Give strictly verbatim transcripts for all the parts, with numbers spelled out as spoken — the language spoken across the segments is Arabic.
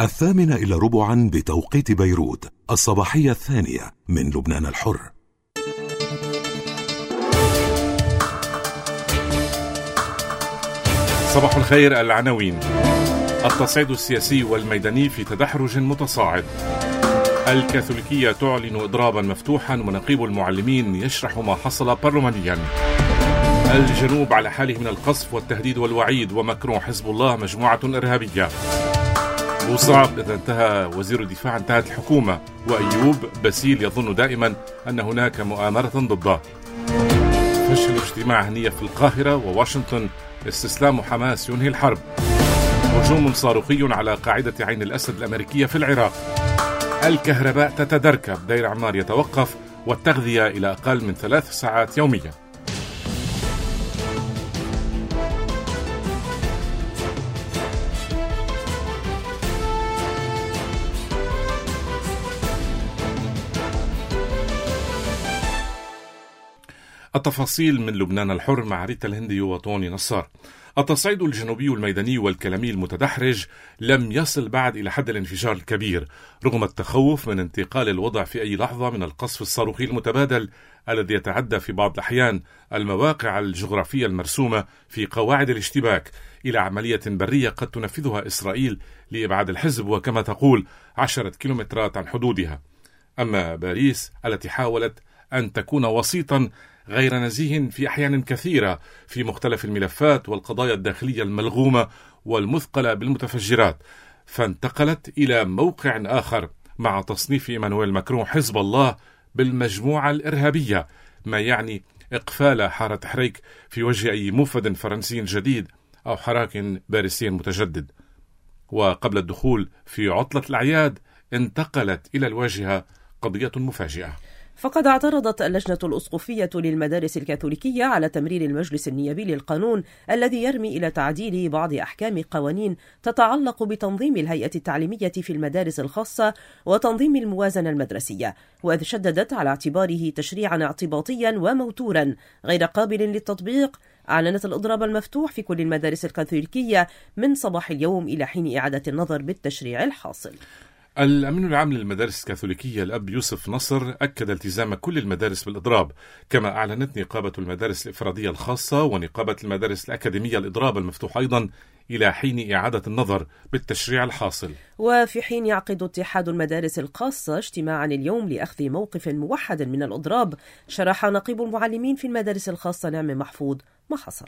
الثامنة إلى ربعا بتوقيت بيروت، الصباحية الثانية من لبنان الحر. صباح الخير. العناوين: التصعيد السياسي والميداني في تدحرج متصاعد. الكاثوليكية تعلن إضرابا مفتوحا ونقيب المعلمين يشرح ما حصل برلمانيا. الجنوب على حاله من القصف والتهديد والوعيد، ومكرون حزب الله مجموعة إرهابية. بوصعب إذا انتهى وزير الدفاع انتهت الحكومة، وأيوب باسيل يظن دائما أن هناك مؤامرة ضده. فشل اجتماع هنية في القاهرة، وواشنطن استسلام حماس ينهي الحرب. هجوم صاروخي على قاعدة عين الأسد الأمريكية في العراق. الكهرباء تتدركب، دير عمار يتوقف، والتغذية إلى أقل من ثلاث ساعات يوميا. التفاصيل من لبنان الحر مع ريتا الهندي وطوني نصار. التصعيد الجنوبي الميداني والكلامي المتدحرج لم يصل بعد إلى حد الانفجار الكبير، رغم التخوف من انتقال الوضع في أي لحظة من القصف الصاروخي المتبادل الذي يتعدى في بعض الأحيان المواقع الجغرافية المرسومة في قواعد الاشتباك إلى عملية برية قد تنفذها إسرائيل لإبعاد الحزب، وكما تقول عشرة كيلومترات عن حدودها. أما باريس التي حاولت أن تكون وسيطا غير نزيه في أحيان كثيرة في مختلف الملفات والقضايا الداخلية الملغومة والمثقلة بالمتفجرات، فانتقلت إلى موقع آخر مع تصنيف إيمانويل ماكرون حزب الله بالمجموعة الإرهابية، ما يعني إقفال حارة حريك في وجه أي موفد فرنسي جديد أو حراك باريسي متجدد. وقبل الدخول في عطلة الأعياد انتقلت إلى الواجهة قضية مفاجئة. فقد اعترضت اللجنة الأسقفية للمدارس الكاثوليكية على تمرير المجلس النيابي للقانون الذي يرمي إلى تعديل بعض أحكام قوانين تتعلق بتنظيم الهيئة التعليمية في المدارس الخاصة وتنظيم الموازنة المدرسية، وإذ شددت على اعتباره تشريعا اعتباطيا وموتورا غير قابل للتطبيق. أعلنت الإضراب المفتوح في كل المدارس الكاثوليكية من صباح اليوم إلى حين إعادة النظر بالتشريع الحاصل. الأمين العام للمدارس الكاثوليكية الأب يوسف نصر أكد التزام كل المدارس بالإضراب، كما أعلنت نقابة المدارس الإفرادية الخاصة ونقابة المدارس الأكاديمية الإضراب المفتوح أيضا إلى حين إعادة النظر بالتشريع الحاصل. وفي حين يعقد اتحاد المدارس الخاصة اجتماعا اليوم لأخذ موقف موحد من الإضراب، شرح نقيب المعلمين في المدارس الخاصة نعم محفوظ ما حصل.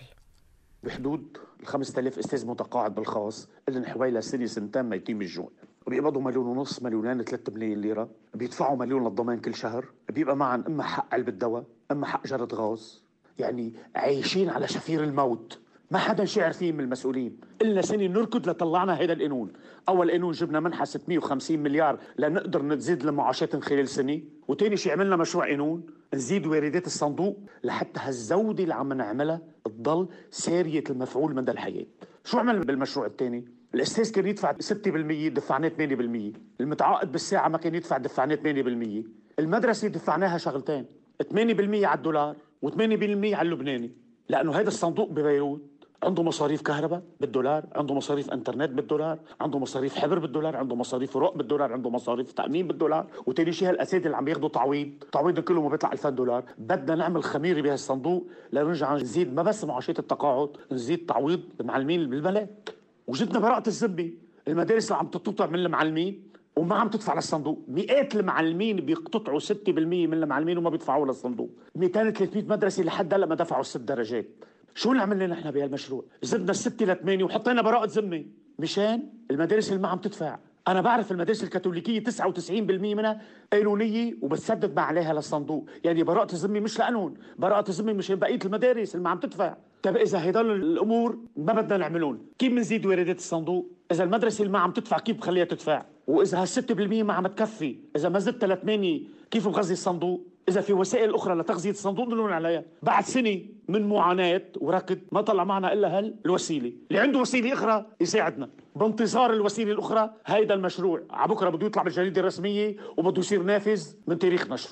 بحدود الخمسة آلاف أستاذ متقاعد بالخاص اللي حوالي سنة سنتين ما يتم الجوع، بيقبضوا مليون ونص مليونين ثلاثة ملايين ليرة، بيدفعوا مليون للضمان كل شهر، بيبقى معهم اما حق علبة دواء اما حق جرة غاز، يعني عايشين على شفير الموت. ما حدا شعر فيه من المسؤولين. إلنا سنة نركض لطلعنا هذا القانون. أول قانون جبنا منحة ستمائة وخمسين مليار لنقدر نزيد المعاشات خلال سنة، وتاني شيء عملنا مشروع قانون نزيد واردات الصندوق لحتى هالزودة اللي عم نعملها تضل سارية المفعول مدى الحياة. شو عمل بالمشروع الثاني؟ الأستاذ كان يدفع ستة بالمية، دفعناه ثمانية بالمية. المتعاقد بالساعة ما كان يدفع، دفعناه ثمانية بالمية. المدرسة دفعناها شغلتين، ثمانية بالمية على الدولار وثمانية بالمية على اللبناني، لأنه هذا الصندوق ببيروت عنده مصاريف كهرباء بالدولار، عنده مصاريف انترنت بالدولار، عنده مصاريف حبر بالدولار، عنده مصاريف رق بالدولار، عنده مصاريف تأمين بالدولار، وتاني شيء هالأساتذة اللي عم ياخذوا تعويض، تعويض كله ما بيطلع ألفين دولار. بدنا نعمل خميرة بهالصندوق لنرجع نزيد ما بس معاشات التقاعد، نزيد تعويض المعلمين بالملاك. وجدنا براءة الذمة، المدارس اللي عم تقتطع من المعلمين وما عم تدفع للصندوق، مئات المعلمين بيقتطعوا ستة بالمية من المعلمين وما بيدفعوا للصندوق، مئتين وثلاثمائة مدرسة لحد هلا ما دفعوا الست درجات. شو اللي عملنا نحن بهالمشروع؟ زدنا الستة لثمانية وحطينا براءة ذمة مشان المدارس اللي ما عم تدفع. أنا بعرف المدارس الكاثوليكية تسعة وتسعين بالمية منها قانونية وبتسدد ما عليها للصندوق، يعني براءة الذمة مش لقانون، براءة الذمة مشان بقية المدارس اللي ما عم تدفع. طيب إذا هدول الأمور ما بدنا نعملون، كيف بنزيد واردات الصندوق؟ إذا المدرسة اللي ما عم تدفع كيف بخليها تدفع؟ وإذا هالستة بالمية ما عم تكفي، إذا ما زدت لثمانية كيف بغذي الصندوق؟ إذا في وسائل أخرى لتغذية الصندوق نلون عليها. بعد سنة من معاناة وركض ما طلع معنا إلا هالوسيلة، اللي عنده وسيلة أخرى يساعدنا بانتظار الوسيلة الأخرى. هيدا المشروع عبكرة بده يطلع بالجريدة الرسمية وبده يصير نافذ من تاريخ نشر.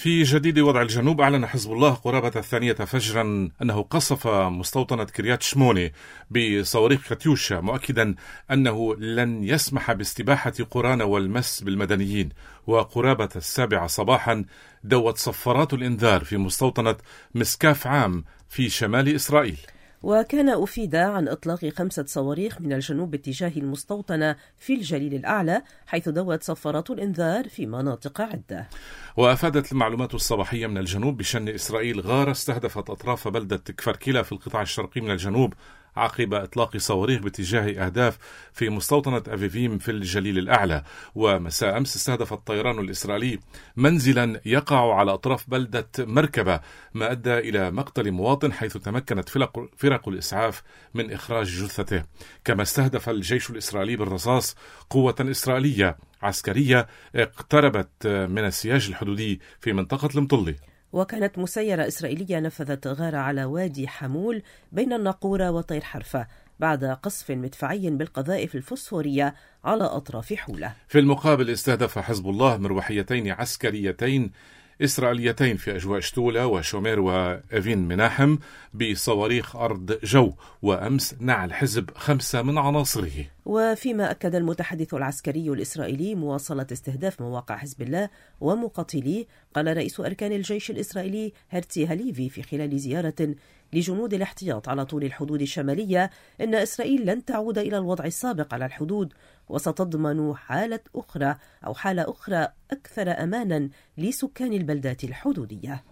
في جديد وضع الجنوب، أعلن حزب الله قرابة الثانية فجرا أنه قصف مستوطنة كريات شموني بصواريخ كاتيوشا، مؤكدا أنه لن يسمح باستباحة قرانا والمس بالمدنيين. وقرابة السابعة صباحا دوت صفارات الإنذار في مستوطنة مسكاف عام في شمال إسرائيل. وكان أفيد عن إطلاق خمسة صواريخ من الجنوب باتجاه المستوطنة في الجليل الأعلى، حيث دوت صفارات الإنذار في مناطق عدة. وأفادت المعلومات الصباحية من الجنوب بشأن إسرائيل غارة استهدفت أطراف بلدة كفر كلا في القطاع الشرقي من الجنوب عقب إطلاق صواريخ باتجاه أهداف في مستوطنة أفيفيم في الجليل الأعلى. ومساء أمس استهدف الطيران الإسرائيلي منزلا يقع على أطراف بلدة مركبة، ما أدى إلى مقتل مواطن، حيث تمكنت فرق الإسعاف من إخراج جثته. كما استهدف الجيش الإسرائيلي بالرصاص قوة إسرائيلية عسكرية اقتربت من السياج الحدودي في منطقة المطلي. وكانت مسيرة إسرائيلية نفذت غارة على وادي حمول بين الناقورة وطير حرفة بعد قصف مدفعي بالقذائف الفوسفورية على أطراف حولة. في المقابل استهدف حزب الله مروحيتين عسكريتين إسرائيليتين في أجواء شتولة وشومير وإفين مناحم بصواريخ أرض جو، وأمس نعى الحزب خمسة من عناصره. وفيما أكد المتحدث العسكري الإسرائيلي مواصلة استهداف مواقع حزب الله ومقاتليه، قال رئيس أركان الجيش الإسرائيلي هرتي هليفي في خلال زيارة لجنود الاحتياط على طول الحدود الشمالية إن إسرائيل لن تعود إلى الوضع السابق على الحدود، وستضمن حالة أخرى أو حالة أخرى أكثر أمانا لسكان البلدات الحدودية.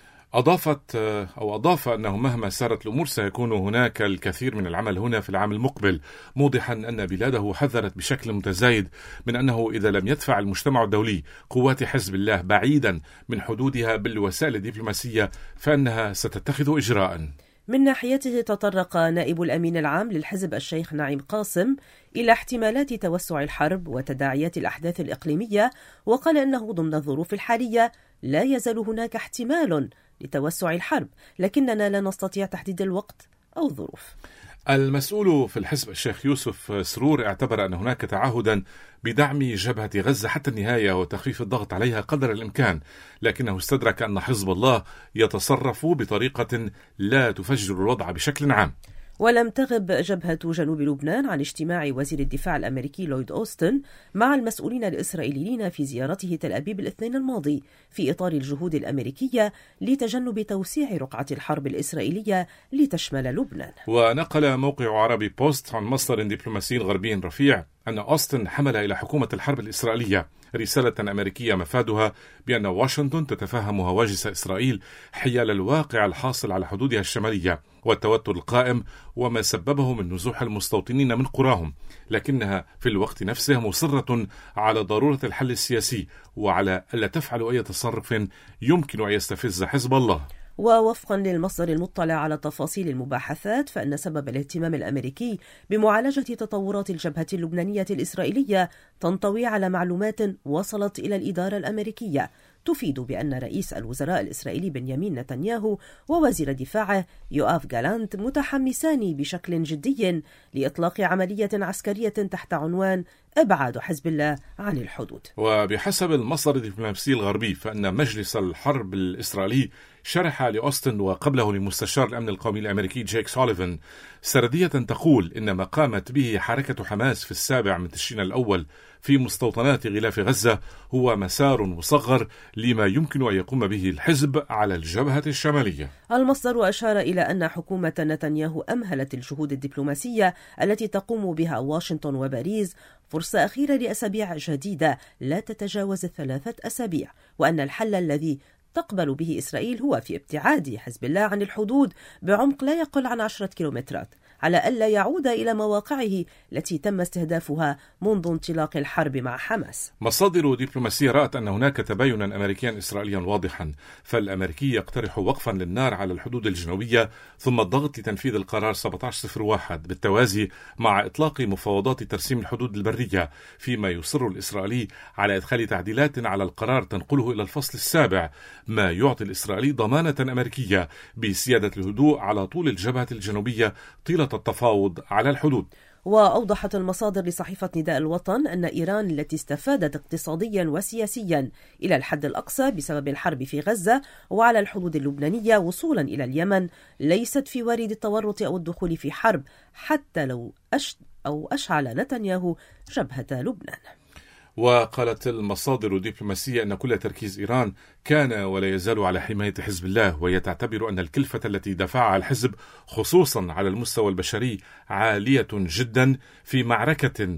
أضافت أو أضاف أنه مهما سارت الأمور سيكون هناك الكثير من العمل هنا في العام المقبل، موضحا أن بلاده حذرت بشكل متزايد من أنه إذا لم يدفع المجتمع الدولي قوات حزب الله بعيدا من حدودها بالوسائل الدبلوماسية فإنها ستتخذ إجراء. من ناحيته تطرق نائب الأمين العام للحزب الشيخ نعيم قاسم إلى احتمالات توسع الحرب وتداعيات الأحداث الإقليمية، وقال أنه ضمن الظروف الحالية لا يزال هناك احتمال لتوسع الحرب، لكننا لا نستطيع تحديد الوقت أو الظروف. المسؤول في الحزب الشيخ يوسف سرور اعتبر أن هناك تعهدا بدعم جبهة غزة حتى النهاية وتخفيف الضغط عليها قدر الإمكان، لكنه استدرك أن حزب الله يتصرف بطريقة لا تفجر الوضع بشكل عام. ولم تغب جبهة جنوب لبنان عن اجتماع وزير الدفاع الأمريكي لويد أوستن مع المسؤولين الإسرائيليين في زيارته تل أبيب الاثنين الماضي في إطار الجهود الأمريكية لتجنب توسيع رقعة الحرب الإسرائيلية لتشمل لبنان. ونقل موقع عربي بوست عن مصدر دبلوماسي غربي رفيع أن أوستن حمل إلى حكومة الحرب الإسرائيلية رسالة أمريكية مفادها بأن واشنطن تتفهم هواجس إسرائيل حيال الواقع الحاصل على حدودها الشمالية والتوتر القائم وما سببه من نزوح المستوطنين من قراهم، لكنها في الوقت نفسه مصرة على ضرورة الحل السياسي وعلى ألا تفعل أي تصرف يمكن أن يستفز حزب الله. ووفقا للمصدر المطلع على تفاصيل المباحثات، فإن سبب الاهتمام الأمريكي بمعالجة تطورات الجبهة اللبنانية الإسرائيلية تنطوي على معلومات وصلت إلى الإدارة الأمريكية تفيد بأن رئيس الوزراء الإسرائيلي بنيامين نتنياهو ووزير دفاعه يوآف جالانت متحمسان بشكل جدي لإطلاق عملية عسكرية تحت عنوان إبعاد حزب الله عن الحدود. وبحسب المصدر الدبلوماسي الغربي فإن مجلس الحرب الإسرائيلي شرح لأوستن وقبله لمستشار الأمن القومي الأمريكي جيك سوليفان سردية تقول إن ما قامت به حركة حماس في السابع من تشرين الأول في مستوطنات غلاف غزة هو مسار مصغر لما يمكن أن يقوم به الحزب على الجبهة الشمالية. المصدر أشار إلى أن حكومة نتنياهو أمهلت الجهود الدبلوماسية التي تقوم بها واشنطن وباريس فرصة أخيرة لأسابيع جديدة لا تتجاوز ثلاثة أسابيع، وأن الحل الذي تقبل به إسرائيل هو في ابتعاد حزب الله عن الحدود بعمق لا يقل عن عشرة كيلومترات على ألا يعود إلى مواقعه التي تم استهدافها منذ انطلاق الحرب مع حماس. مصادر دبلوماسية رأت أن هناك تباينا أمريكيا إسرائيليا واضحا، فالأمريكي يقترح وقفا للنار على الحدود الجنوبية ثم الضغط لتنفيذ القرار سبعة عشر صفر واحد بالتوازي مع إطلاق مفاوضات ترسيم الحدود البرية، فيما يصر الإسرائيلي على إدخال تعديلات على القرار تنقله إلى الفصل السابع، ما يعطي الإسرائيلي ضمانة أمريكية بسيادة الهدوء على طول الجبهة الجنوبية طيلة التفاوض على الحدود. وأوضحت المصادر لصحيفة نداء الوطن أن إيران التي استفادت اقتصاديا وسياسيا إلى الحد الأقصى بسبب الحرب في غزة وعلى الحدود اللبنانية وصولا إلى اليمن ليست في وريد التورط أو الدخول في حرب حتى لو أش أو أشعل نتنياهو جبهة لبنان. وقالت المصادر الدبلوماسية أن كل تركيز إيران كان ولا يزال على حماية حزب الله، وهي تعتبر أن الكلفة التي دفعها الحزب خصوصا على المستوى البشري عالية جدا في معركة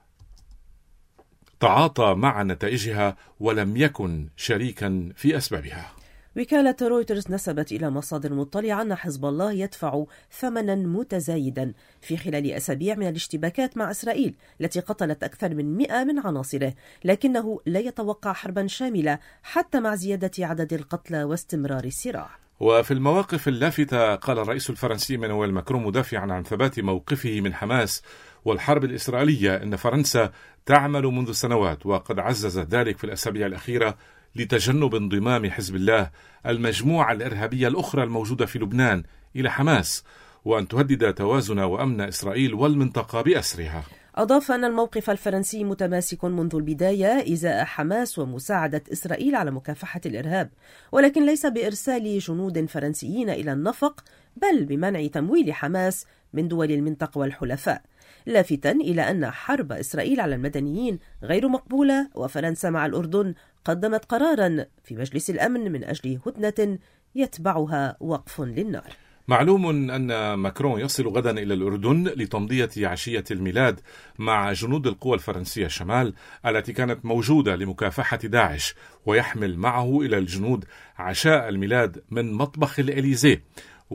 تعاطى مع نتائجها ولم يكن شريكا في أسبابها. وكالة رويترز نسبت إلى مصادر مطلعة أن حزب الله يدفع ثمنا متزايدا في خلال أسابيع من الاشتباكات مع إسرائيل التي قتلت أكثر من مئة من عناصره، لكنه لا يتوقع حربا شاملة حتى مع زيادة عدد القتلى واستمرار الصراع. وفي المواقف اللافتة قال الرئيس الفرنسي مانويل ماكرون مدافعا عن ثبات موقفه من حماس والحرب الإسرائيلية أن فرنسا تعمل منذ سنوات، وقد عزز ذلك في الأسابيع الأخيرة لتجنب انضمام حزب الله المجموعة الإرهابية الأخرى الموجودة في لبنان إلى حماس، وأن تهدد توازن وأمن إسرائيل والمنطقة بأسرها. أضاف أن الموقف الفرنسي متماسك منذ البداية إزاء حماس ومساعدة إسرائيل على مكافحة الإرهاب، ولكن ليس بإرسال جنود فرنسيين إلى النفق، بل بمنع تمويل حماس من دول المنطقة والحلفاء، لافتا إلى أن حرب إسرائيل على المدنيين غير مقبولة، وفرنسا مع الأردن قدمت قرارا في مجلس الأمن من أجل هدنة يتبعها وقف للنار. معلوم أن ماكرون يصل غدا إلى الأردن لتمضية عشية الميلاد مع جنود القوى الفرنسية الشمال التي كانت موجودة لمكافحة داعش، ويحمل معه إلى الجنود عشاء الميلاد من مطبخ الإليزيه،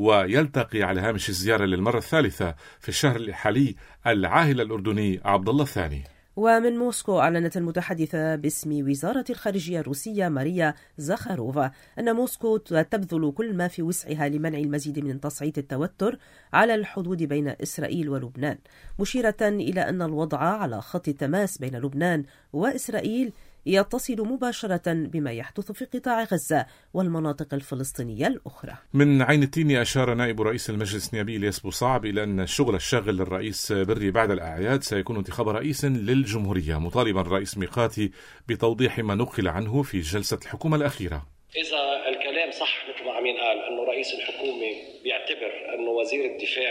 ويلتقي على هامش الزيارة للمرة الثالثة في الشهر الحالي العاهل الأردني عبد الله الثاني. ومن موسكو أعلنت المتحدثة باسم وزارة الخارجية الروسية ماريا زاخاروفا أن موسكو تبذل كل ما في وسعها لمنع المزيد من تصعيد التوتر على الحدود بين إسرائيل ولبنان، مشيرة إلى أن الوضع على خط التماس بين لبنان وإسرائيل يتصل مباشرة بما يحدث في قطاع غزة والمناطق الفلسطينية الأخرى. من عين التين أشار نائب رئيس المجلس النيابي إلياس بوصعب إلى أن الشغل الشاغل للرئيس بري بعد الأعياد سيكون انتخاب رئيس للجمهورية، مطالبا الرئيس ميقاتي بتوضيح ما نقل عنه في جلسة الحكومة الأخيرة. إذا الكلام صح مثل ما عمين قال أنه رئيس الحكومة بيعتبر أنه وزير الدفاع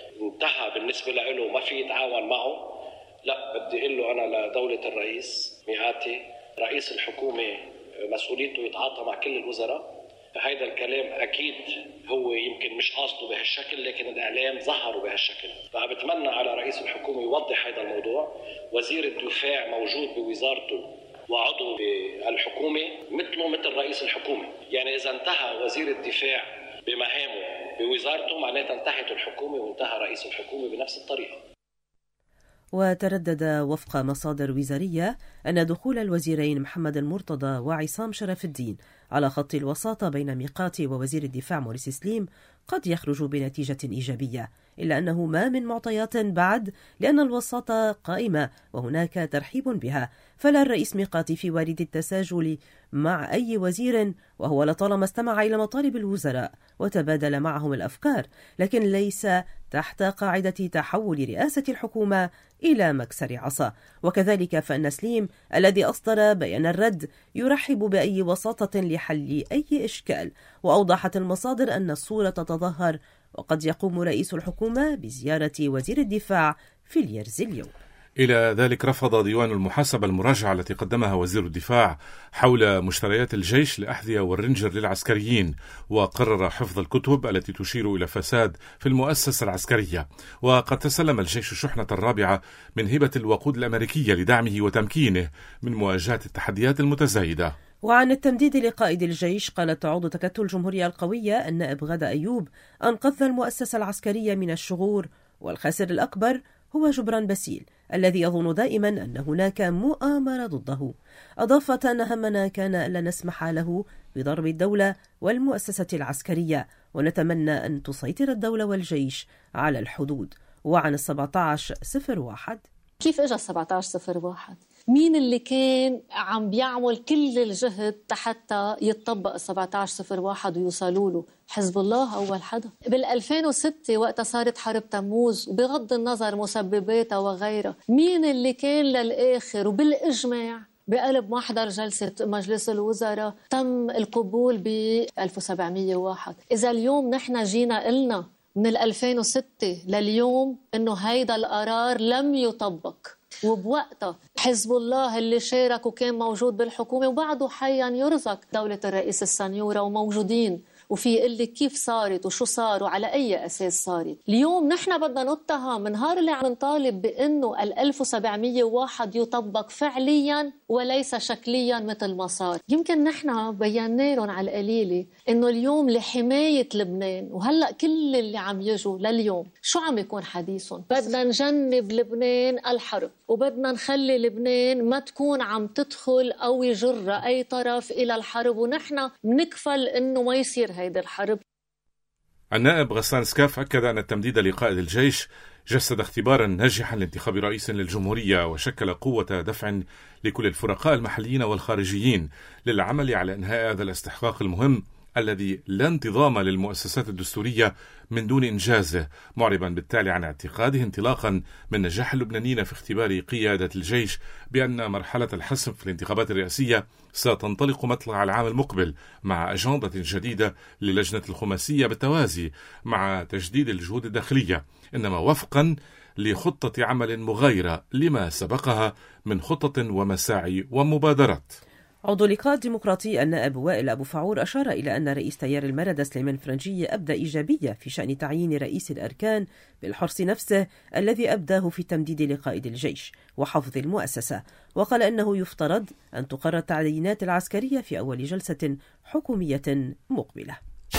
انتهى بالنسبة له ما في يتعاون معه، لا، بدي أقول له أنا لدولة الرئيس ميقاتي رئيس الحكومة مسؤوليته يتعاطى مع كل الوزراء. هيدا الكلام أكيد هو يمكن مش قاصده بهالشكل، لكن الإعلام ظهروا بهالشكل، فبتمنى على رئيس الحكومة يوضح هذا الموضوع. وزير الدفاع موجود بوزارته وعضو بالحكومة مثله مثل رئيس الحكومة، يعني إذا انتهى وزير الدفاع بمهامه بوزارته معناتها انتهت الحكومة وانتهى رئيس الحكومة بنفس الطريقة. وتردد وفق مصادر وزارية أن دخول الوزيرين محمد المرتضى وعصام شرف الدين على خط الوساطة بين ميقاتي ووزير الدفاع موريس سليم قد يخرج بنتيجة إيجابية، إلا أنه ما من معطيات بعد، لأن الوساطة قائمة وهناك ترحيب بها، فلا الرئيس ميقاتي في وارد التساجل مع أي وزير، وهو لطالما استمع إلى مطالب الوزراء وتبادل معهم الأفكار، لكن ليس تحت قاعدة تحول رئاسة الحكومة إلى مكسر عصا. وكذلك فإن سليم الذي أصدر بيان الرد يرحب بأي وساطة لحل أي إشكال، وأوضحت المصادر أن الصورة تتظاهر، وقد يقوم رئيس الحكومة بزيارة وزير الدفاع في اليرز اليوم. إلى ذلك رفض ديوان المحاسبة المراجعة التي قدمها وزير الدفاع حول مشتريات الجيش للأحذية والرنجر للعسكريين، وقرر حفظ الكتب التي تشير إلى فساد في المؤسسة العسكرية. وقد تسلم الجيش الشحنة الرابعة من هبة الوقود الأمريكية لدعمه وتمكينه من مواجهة التحديات المتزايدة. وعن التمديد لقائد الجيش قالت عضو تكتل الجمهورية القوية النائب غادة أيوب أنقذ المؤسسة العسكرية من الشغور، والخاسر الأكبر هو جبران باسيل الذي يظن دائما أن هناك مؤامرة ضده. أضافت أن همنا كان ألا نسمح له بضرب الدولة والمؤسسة العسكرية، ونتمنى أن تسيطر الدولة والجيش على الحدود. وعن السبعة عشر صفر واحد كيف اجى السبعة عشر صفر واحد؟ مين اللي كان عم بيعمل كل الجهد حتى يتطبق سبعة عشر صفر واحد ويوصلوا له؟ حزب الله أول حدا. بال2006 وقتها صارت حرب تموز وبغض النظر مسبباتها وغيرها، مين اللي كان للآخر وبالإجماع بقلب محضر جلسة مجلس الوزراء تم القبول ب ألف وسبعمية وواحد؟ إذا اليوم نحن جينا قلنا من ألفين وستة لليوم إنه هيدا القرار لم يطبق، وبوقتها حزب الله اللي شارك وكان موجود بالحكومة وبعده حيا يرزق دولة الرئيس السنيورة وموجودين، وفي يقول لك كيف صارت وشو صار وعلى أي أساس صارت. اليوم نحن بدنا نتهم من نهار اللي عم نطالب بأنه ال ألف وسبعمية وواحد يطبق فعليا وليس شكليا مثل ما صار. يمكن نحن بينا لهم على القليلة أنه اليوم لحماية لبنان، وهلأ كل اللي عم يجوا لليوم شو عم يكون حديثهم؟ بدنا نجنب لبنان الحرب، وبدنا نخلي لبنان ما تكون عم تدخل أو يجر أي طرف إلى الحرب، ونحن بنكفل أنه ما يصير هيدا الحرب. النائب غسان سكاف أكد أن التمديد لقائد الجيش جسد اختبارا ناجحا لانتخاب رئيس للجمهورية، وشكل قوة دفع لكل الفرقاء المحليين والخارجيين للعمل على إنهاء هذا الاستحقاق المهم الذي لا انتظام للمؤسسات الدستورية من دون إنجازه، معربا بالتالي عن اعتقاده انطلاقا من نجاح اللبنانيين في اختبار قيادة الجيش بأن مرحلة الحسم في الانتخابات الرئاسية ستنطلق مطلع العام المقبل مع أجندة جديدة للجنة الخماسية بالتوازي مع تجديد الجهود الداخلية، إنما وفقا لخطة عمل مغايرة لما سبقها من خطط ومساعي ومبادرات. عضو اللقاء الديمقراطي النائب وائل أبو فعور أشار إلى أن رئيس تيار المردة سليمان فرنجي أبدى إيجابية في شأن تعيين رئيس الأركان بالحرص نفسه الذي أبداه في تمديد لقائد الجيش وحفظ المؤسسة، وقال أنه يفترض أن تقرر التعيينات العسكرية في أول جلسة حكومية مقبلة.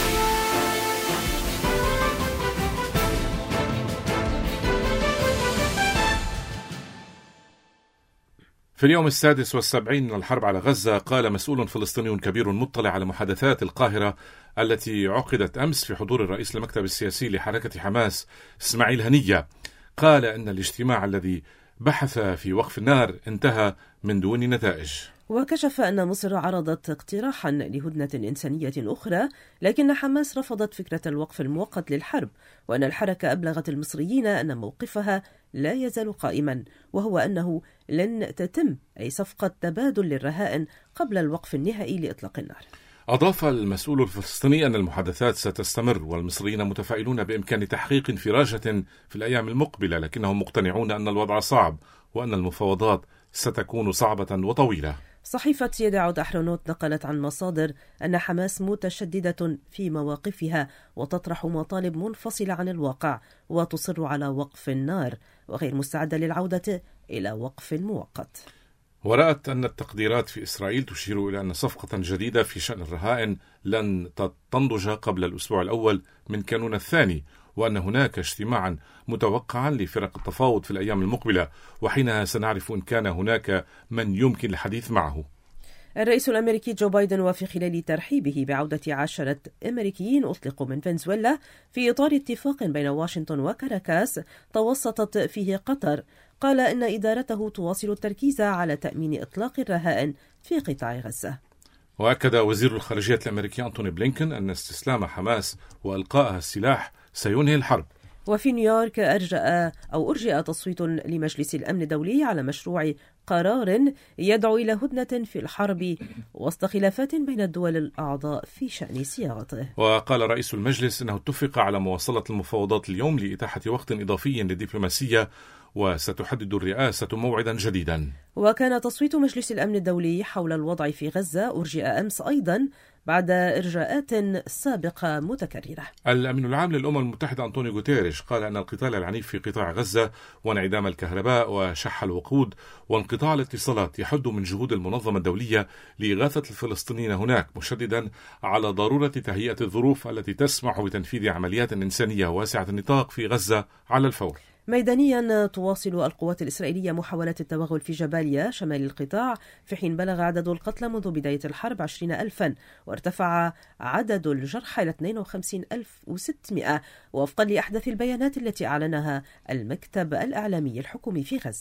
في اليوم السادس والسبعين من الحرب على غزة، قال مسؤول فلسطيني كبير مطلع على محادثات القاهرة التي عقدت أمس في حضور الرئيس المكتب السياسي لحركة حماس إسماعيل هنية، قال أن الاجتماع الذي بحث في وقف النار انتهى من دون نتائج. وكشف أن مصر عرضت اقتراحا لهدنة إنسانية أخرى، لكن حماس رفضت فكرة الوقف المؤقت للحرب، وأن الحركة أبلغت المصريين أن موقفها لا يزال قائما، وهو أنه لن تتم أي صفقة تبادل للرهائن قبل الوقف النهائي لإطلاق النار. أضاف المسؤول الفلسطيني أن المحادثات ستستمر، والمصريين متفائلون بإمكان تحقيق انفراجة في الأيام المقبلة، لكنهم مقتنعون أن الوضع صعب وأن المفاوضات ستكون صعبة وطويلة. صحيفة يدعود أحرونوت نقلت عن مصادر أن حماس متشددة في مواقفها وتطرح مطالب منفصلة عن الواقع، وتصر على وقف النار وغير مستعدة للعودة إلى وقف مؤقت. ورأت أن التقديرات في إسرائيل تشير إلى أن صفقة جديدة في شأن الرهائن لن تنضج قبل الأسبوع الأول من كانون الثاني، وأن هناك اجتماعا متوقعا لفرق التفاوض في الأيام المقبلة، وحينها سنعرف إن كان هناك من يمكن الحديث معه. الرئيس الأمريكي جو بايدن وفي خلال ترحيبه بعودة عشرة أمريكيين أطلقوا من فنزويلا في إطار اتفاق بين واشنطن وكاراكاس توسطت فيه قطر، قال إن إدارته تواصل التركيز على تأمين إطلاق الرهائن في قطاع غزة. وأكد وزير الخارجية الأمريكي أنتوني بلينكن أن استسلام حماس وإلقائها السلاح سينهي الحرب. وفي نيويورك أرجأ أو أرجئ تصويت لمجلس الأمن الدولي على مشروع قرار يدعو إلى هدنة في الحرب وسط خلافات بين الدول الأعضاء في شأن صياغته. وقال رئيس المجلس أنه اتفق على مواصلة المفاوضات اليوم لإتاحة وقت إضافي للدبلوماسية، وستحدد الرئاسة موعدا جديدا. وكان تصويت مجلس الأمن الدولي حول الوضع في غزة أرجئ أمس أيضا بعد إرجاءات سابقة متكررة. الأمين العام للأمم المتحدة أنطونيو غوتيريش قال أن القتال العنيف في قطاع غزة وانعدام الكهرباء وشح الوقود وانقطاع الاتصالات يحد من جهود المنظمة الدولية لإغاثة الفلسطينيين هناك، مشددا على ضرورة تهيئة الظروف التي تسمح بتنفيذ عمليات إنسانية واسعة النطاق في غزة على الفور. ميدانيا تواصل القوات الإسرائيلية محاولة التوغل في جباليا شمال القطاع، في حين بلغ عدد القتلى منذ بداية الحرب عشرين ألفا، وارتفع عدد الجرحى إلى اثنين وخمسين ألف وستمائة وفقا لأحدث البيانات التي أعلنها المكتب الإعلامي الحكومي في غزة.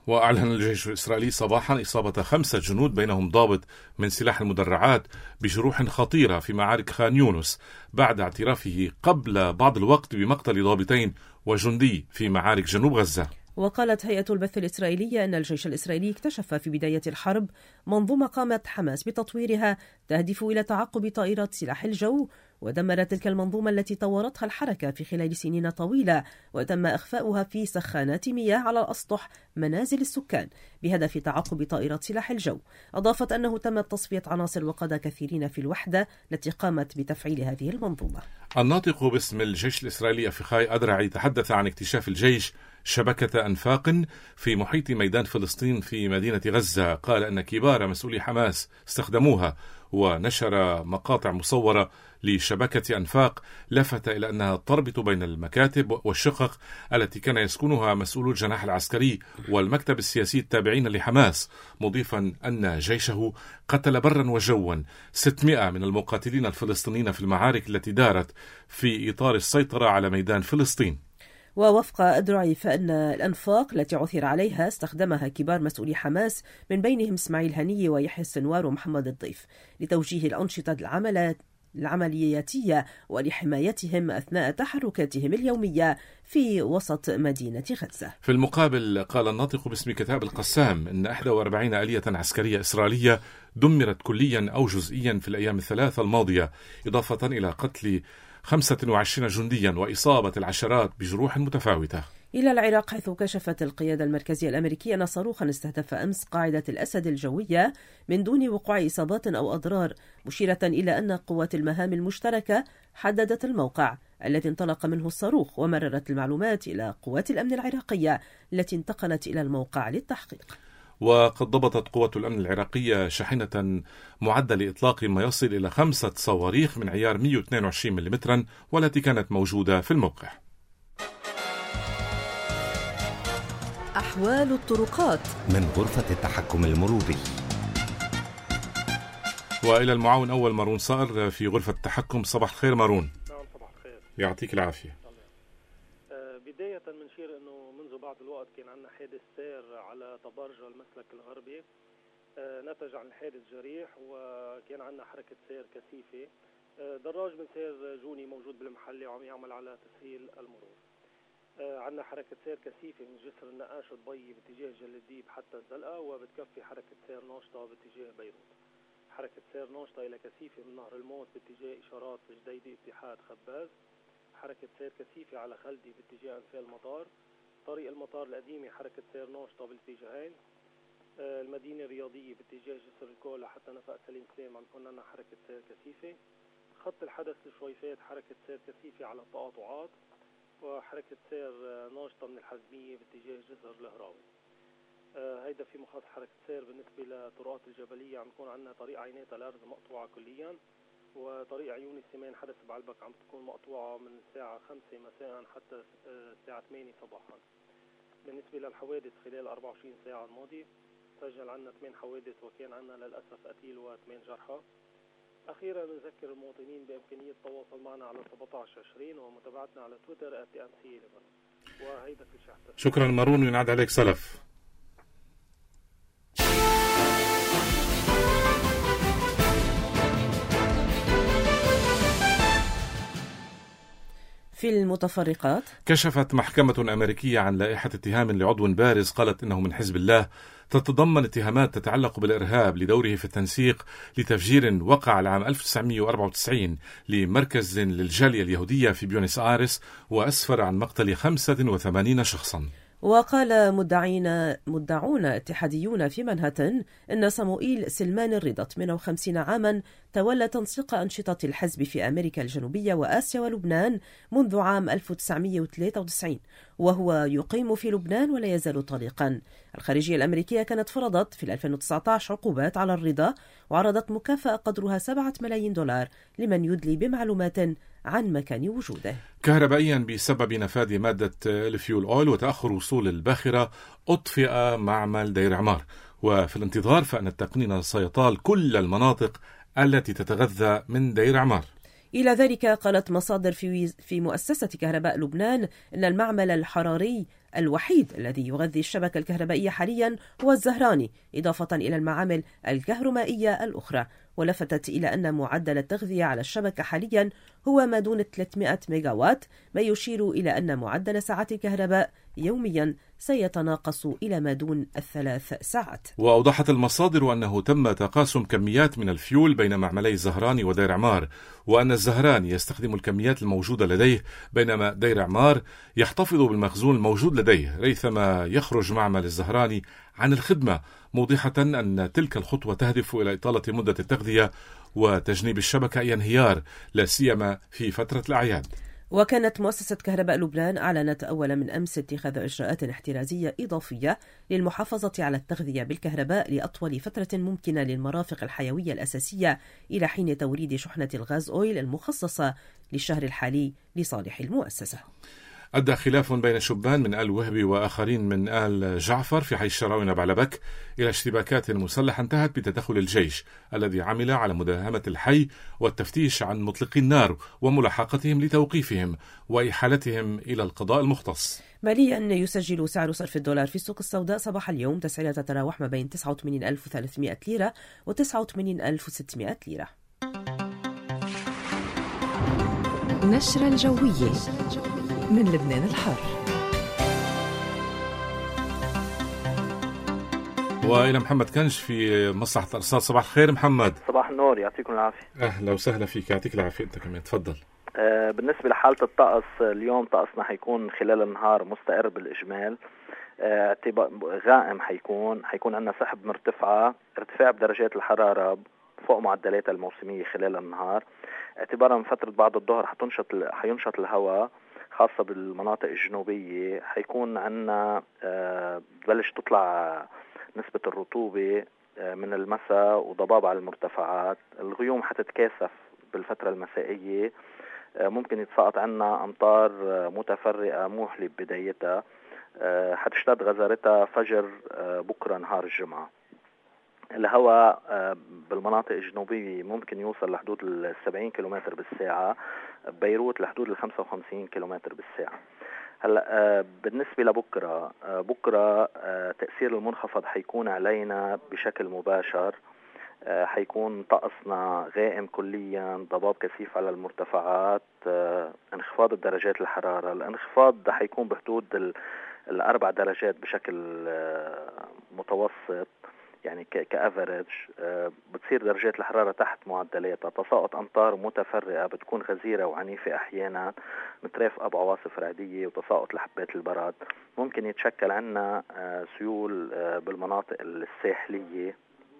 وأعلن الجيش الإسرائيلي صباحا إصابة خمسة جنود بينهم ضابط من سلاح المدرعات بجروح خطيرة في معارك خان يونس، بعد اعترافه قبل بعض الوقت بمقتل ضابطين وجندي في معارك جنوب غزة. وقالت هيئة البث الإسرائيلية أن الجيش الإسرائيلي اكتشف في بداية الحرب منظومة قامت حماس بتطويرها تهدف إلى تعقب طائرات سلاح الجو، ودمرت تلك المنظومة التي طورتها الحركة في خلال سنين طويلة، وتم إخفاؤها في سخانات مياه على أسطح منازل السكان بهدف تعقب طائرات سلاح الجو. أضافت أنه تم تصفية عناصر وقادة كثيرين في الوحدة التي قامت بتفعيل هذه المنظومة. الناطق باسم الجيش الإسرائيلي أفيخاي أدرعي تحدث عن اكتشاف الجيش شبكة أنفاق في محيط ميدان فلسطين في مدينة غزة. قال أن كبار مسؤولي حماس استخدموها، ونشر مقاطع مصورة لشبكة أنفاق لفت إلى أنها تربط بين المكاتب والشقق التي كان يسكنها مسؤولو الجناح العسكري والمكتب السياسي التابعين لحماس، مضيفا أن جيشه قتل برا وجوا ستمائة من المقاتلين الفلسطينيين في المعارك التي دارت في إطار السيطرة على ميدان فلسطين. ووفق أدرعي فإن الأنفاق التي عثر عليها استخدمها كبار مسؤولي حماس من بينهم إسماعيل هنية ويحيى السنوار ومحمد الضيف لتوجيه الأنشطة العملات العملياتية ولحمايتهم أثناء تحركاتهم اليومية في وسط مدينة غزة. في المقابل قال الناطق باسم كتاب القسام إن إحدى وأربعين آلية عسكرية إسرائيلية دمرت كليا أو جزئيا في الأيام الثلاثة الماضية، إضافة إلى قتل خمسة وعشرين جنديا وإصابة العشرات بجروح متفاوتة. إلى العراق، حيث كشفت القيادة المركزية الأمريكية أن صاروخا استهدف أمس قاعدة الأسد الجوية من دون وقوع إصابات أو أضرار، مشيرة إلى أن قوات المهام المشتركة حددت الموقع الذي انطلق منه الصاروخ، ومررت المعلومات إلى قوات الأمن العراقية التي انتقلت إلى الموقع للتحقيق. وقد ضبطت قوات الأمن العراقية شاحنة معدة لإطلاق ما يصل إلى خمسة صواريخ من عيار مئة واثنين وعشرين ملم والتي كانت موجودة في الموقع. أحوال الطرقات من غرفة التحكم المروري. وإلى المعاون أول مارون صقر في غرفة التحكم. صباح الخير مارون. نعم صباح الخير. يعطيك العافية. آه بداية بنشير أنه منذ بعض الوقت كان عندنا حادث سير على تبارجة المسلك الغربي، آه نتج عن الحادث جريح، وكان عندنا حركة سير كثيفة. آه دراج من سير جوني موجود بالمحلة وعم يعمل على تسهيل المرور. آه عندنا حركة سير كثيفة من جسر النقاش الضي باتجاه جل الديب حتى الزلقة، وبتكفي حركة سير ناشطة باتجاه بيروت. حركة سير ناشطة إلى كثيفة من نهر الموت باتجاه إشارات جديدة اتحاد خباز. حركة سير كثيفة على خلدي باتجاه أنفال المطار. طريق المطار القديمة حركة سير ناشطة بالاتجاهين. آه المدينة الرياضية باتجاه جسر الكولا حتى نفق سليم سليم عم يكون لنا حركة سير كثيفة. خط الحدث لشويفات حركة سير كثيفة على التقاطعات، وحركة سير ناشطة من الحزمية باتجاه جسر الهراوي. آه هيدا في مخاط حركة سير. بالنسبة لطرقات الجبلية عم يكون عندنا طريق عينات الأرز مقطوعة كليا، وطريق عيون السمان حدث بعلبك عم تكون مقطوعة من الساعة خمسة مساء حتى الساعة ثمانية صباحا. بالنسبة للحوادث خلال أربعة وعشرين ساعة الماضية سجل عنا ثمان حوادث، وكان عنا للأسف قتيل وثمان جرحى. أخيرا نذكر المواطنين بإمكانية التواصل معنا على سبعة عشر عشرين ومتابعتنا على تويتر آت إم سي إحدى عشر. وهيدا كل شيء. شكرا مارون، وينعاد عليك سلف. في المتفرقات، كشفت محكمة أمريكية عن لائحة اتهام لعضو بارز قالت إنه من حزب الله تتضمن اتهامات تتعلق بالإرهاب لدوره في التنسيق لتفجير وقع العام ألف وتسعمئة وأربعة وتسعين لمركز للجالية اليهودية في بيونس آيرس، وأسفر عن مقتل خمسة وثمانين شخصا. وقال مدعين مدعون اتحاديون في منهاتن إن صموئيل سلمان الرضا ثمانية وخمسين عاما تولى تنسيق أنشطة الحزب في أمريكا الجنوبية وآسيا ولبنان منذ عام ألف وتسعمئة وثلاثة وتسعين، وهو يقيم في لبنان ولا يزال طليقا. الخارجية الأمريكية كانت فرضت في ألفين وتسعة عشر عقوبات على الرضا، وعرضت مكافأة قدرها سبعة ملايين دولار لمن يدلي بمعلومات عن مكان وجوده. كهربائيا بسبب نفاذ مادة الفيول أويل وتأخر وصول الباخرة أطفئ معمل دير عمار، وفي الانتظار فإن التقنين سيطال كل المناطق التي تتغذى من دير عمار. إلى ذلك قالت مصادر في في مؤسسة كهرباء لبنان أن المعمل الحراري الوحيد الذي يغذي الشبكة الكهربائية حاليا هو الزهراني، إضافة إلى المعامل الكهرومائية الأخرى. ولفتت إلى أن معدل التغذية على الشبكة حاليا هو ما دون ثلاثمائة ميجاوات، ما يشير إلى أن معدل ساعات الكهرباء يوميا سيتناقص إلى ما دون الثلاث ساعات. وأوضحت المصادر أنه تم تقاسم كميات من الفيول بين معملي الزهراني ودير عمار، وأن الزهراني يستخدم الكميات الموجودة لديه، بينما دير عمار يحتفظ بالمخزون الموجود لديه، ريثما يخرج معمل الزهراني عن الخدمة، موضحة أن تلك الخطوة تهدف إلى إطالة مدة التغذية وتجنيب الشبكة أي انهيار، لا سيما في فترة الأعياد. وكانت مؤسسة كهرباء لبنان أعلنت أول من أمس اتخاذ إجراءات احترازية إضافية للمحافظة على التغذية بالكهرباء لأطول فترة ممكنة للمرافق الحيوية الأساسية إلى حين توريد شحنة الغاز أويل المخصصة للشهر الحالي لصالح المؤسسة. أدى خلاف بين شبان من آل وهبي وآخرين من آل جعفر في حي الشراوي بعلبك إلى اشتباكات مسلحة انتهت بتدخل الجيش الذي عمل على مداهمة الحي والتفتيش عن مطلقي النار وملاحقتهم لتوقيفهم وإحالتهم إلى القضاء المختص. ماليا يسجل سعر صرف الدولار في السوق السوداء صباح اليوم تسعيرة تتراوح ما بين تسعة وثمانين ألف وثلاثمائة ليرة و تسعة وثمانين ألف وستمائة ليرة. نشرة الجوية من لبنان الحر. وإلى محمد كنش في مصلحة الأرصاد. صباح الخير محمد. صباح النور، يعطيكم العافية. أهلا وسهلا فيك، يعطيك العافية. أنت كمان تفضل. آه بالنسبة لحالة الطقس اليوم، طقسنا حيكون خلال النهار مستقر بالإجمال. آه غائم حيكون حيكون عندنا سحب مرتفعة، ارتفاع بدرجات الحرارة فوق معدلاتها الموسمية خلال النهار. اعتبارا من فترة بعد الظهر حتنشط حينشط الهواء خاصة بالمناطق الجنوبية. حيكون عندنا آه بلش تطلع نسبة الرطوبة آه من المساء وضباب على المرتفعات. الغيوم حتتكاثف بالفترة المسائية، آه ممكن يتساقط عنا أمطار آه متفرقة موحلة ببدايتها. آه حتشتد غزارتها فجر آه بكرة نهار الجمعة. الهواء بالمناطق الجنوبية ممكن يوصل لحدود السبعين كيلومتر بالساعة، بيروت لحدود الخمسة وخمسين كيلومتر بالساعة. هلا بالنسبة لبكرة، بكرة تأثير المنخفض حيكون علينا بشكل مباشر. حيكون طقسنا غائم كليا، ضباب كثيف على المرتفعات، انخفاض درجات الحرارة. الانخفاض حيكون بحدود الأربع درجات بشكل متوسط، يعني كأفرج. بتصير درجات الحرارة تحت معدلاتها. تساقط أمطار متفرقة بتكون غزيرة وعنيفة أحيانا، مترافقة بعواصف رعدية وتساقط لحبات البرد. ممكن يتشكل عنا سيول بالمناطق الساحلية.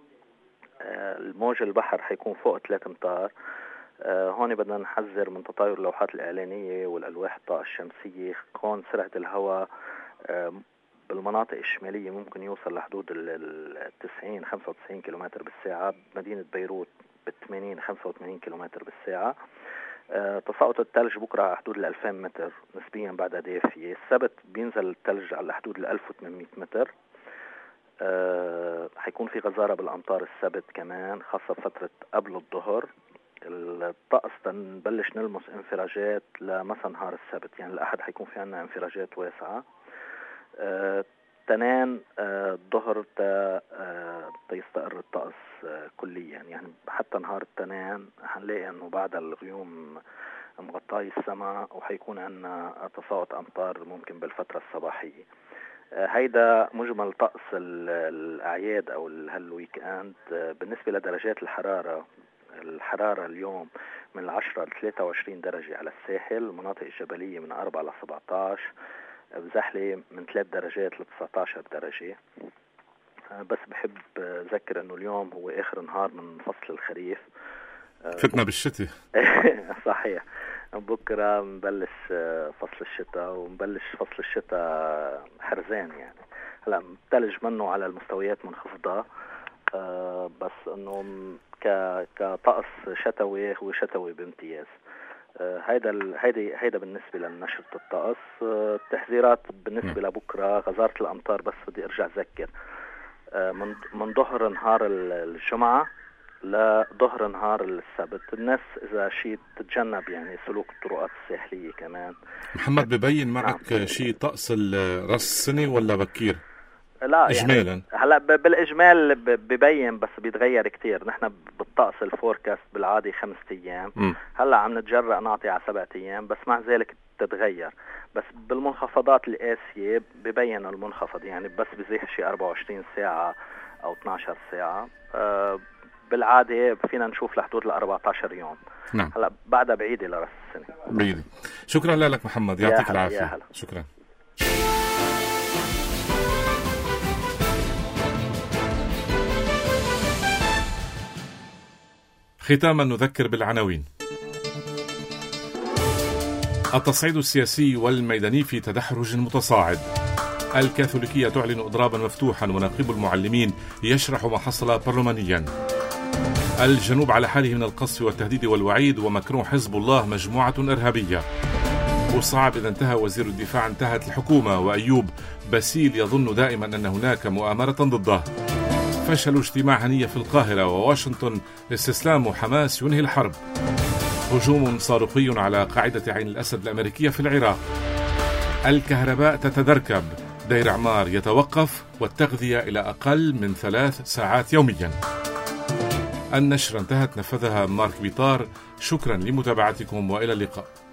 الموج البحر حيكون فوق ثلاثة أمتار. هون بدنا نحذر من تطاير اللوحات الإعلانية والألواح الطاقة الشمسية. كون سرعة الهواء بالمناطق الشمالية ممكن يوصل لحدود التسعين خمسة وتسعين كيلومتر بالساعة. مدينة بيروت بالثمانين خمسة وثمانين كيلومتر بالساعة. أه تساقط الثلج بكرة على حدود الألفين متر، نسبيا بعدها دافية. السبت بينزل الثلج على حدود الألف وثمانمائة متر. أه حيكون في غزارة بالأمطار السبت كمان، خاصة بفترة قبل الظهر. الطقس نبلش نلمس انفراجات لمسا نهار السبت، يعني الأحد حيكون في عنا انفراجات واسعة. آه، تنان الظهر آه، تا تيستقر الطقس آه، كليا، يعني حتى نهار التنان هنلاقي انه بعد الغيوم مغطاي السماء، وحيكون عندنا تساقط امطار ممكن بالفترة الصباحية. آه، هيدا مجمل طقس الاعياد او هالويك اند. آه، بالنسبة لدرجات الحرارة، الحرارة اليوم من العشرة لثلاثة وعشرين درجة على الساحل، المناطق الجبلية من أربعة لسبعة عشر، بزحلة من ثلاث درجات ل تسعة عشر درجة. بس بحب أذكر أنه اليوم هو آخر نهار من فصل الخريف. فتنا بالشتاء. صحيح. بكرة مبلش فصل الشتاء، ومبلش فصل الشتاء حرزان يعني. هلا متلج منه على المستويات منخفضة، بس أنه كطقس شتوي هو شتوي بامتياز. هيدا ال... هيدا هيدا بالنسبة لنشرة الطقس. التحذيرات بالنسبة لبكرة غزارة الأمطار، بس بدي أرجع أذكر من من ظهر نهار الجمعة لظهر نهار السبت. الناس إذا شيء تتجنب يعني سلوك الطرقات الساحلية كمان. محمد ببين معك نعم. شيء طقس راس السنة ولا بكير؟ لا إجمالا يعني هلا بالإجمال ببين بس بيتغير كتير. نحن بالطقس الفوركاست بالعادي خمسة أيام م. هلا عم نتجرأ نعطي على سبعة أيام بس مع ذلك تتغير. بس بالمنخفضات القاسية ببين المنخفض يعني بس بزيح شيء أربعة وعشرين ساعة أو اثنتي عشرة ساعة. أه بالعادة فينا نشوف لحدود ال أربعة عشر يوم. نعم. هلا بعدها بعيدة لرأس السنة. بعيدة. شكرا لك محمد، يعطيك العافية. شكرا. ختاما نذكر بالعناوين. التصعيد السياسي والميداني في تدحرج متصاعد. الكاثوليكية تعلن إضرابا مفتوحا ونقيب المعلمين يشرح ما حصل برلمانيا. الجنوب على حاله من القصف والتهديد والوعيد ومكروه حزب الله مجموعة إرهابية. وصعب إذا انتهى وزير الدفاع انتهت الحكومة، وأيوب باسيل يظن دائما أن هناك مؤامرة ضده. فشل اجتماع هنية في القاهرة، وواشنطن استسلام حماس ينهي الحرب. هجوم صاروخي على قاعدة عين الأسد الأمريكية في العراق. الكهرباء تتذركب، دير عمار يتوقف، والتغذية إلى أقل من ثلاث ساعات يوميا. النشرة انتهت، نفذها مارك بيطار. شكرا لمتابعتكم وإلى اللقاء.